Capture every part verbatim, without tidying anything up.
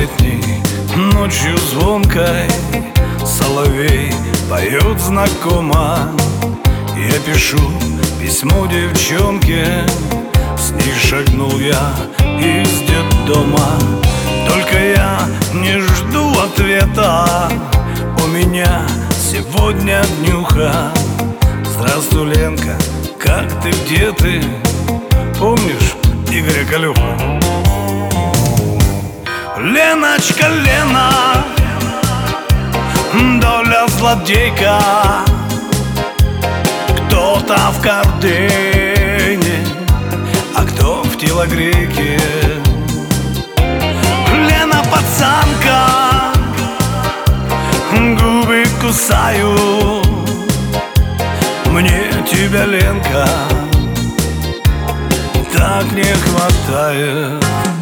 летней ночью звонкой соловей поет знакомо. Я пишу письмо девчонке, с ней шагнул я из детдома. Только я не жду ответа, у меня сегодня днюха. Здравствуй, Ленка, как ты, где ты? Помнишь Игоря Колюха? Леночка, Лена, доля злодейка, кто-то в Кардене, а кто в телогрейке. Лена пацанка, губы кусаю, мне тебя, Ленка, так не хватает.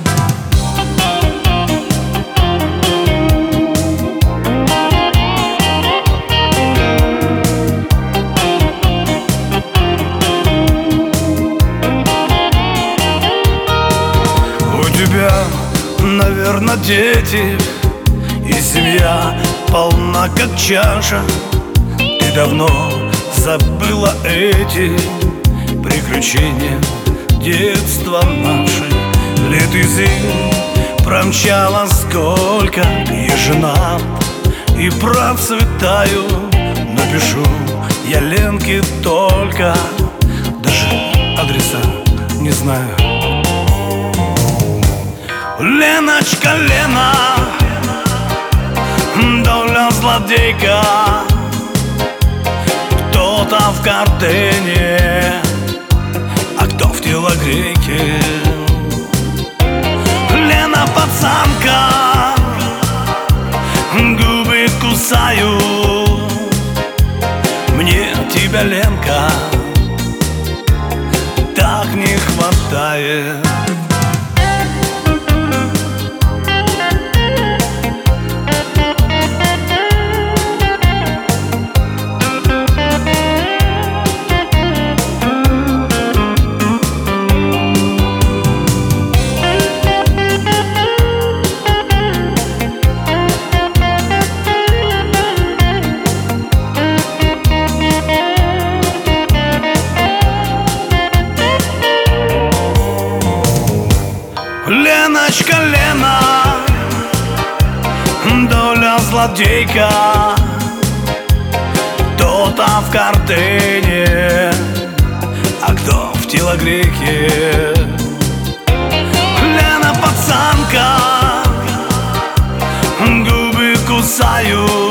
Наверно, дети и семья полна, как чаша. Ты давно забыла эти приключения детства наши. Лет и зим промчала сколько, я женат и процветаю. Напишу я Ленке только, даже адреса не знаю. Леночка, Лена, доля злодейка, кто-то в Кардене, а кто в телогрейке. Лена пацанка, губы кусаю, мне тебя, Ленка, так не хватает. Леночка, Лена, доля злодейка, кто-то в Кардене, а кто в телогрейке. Лена пацанка, губы кусаю,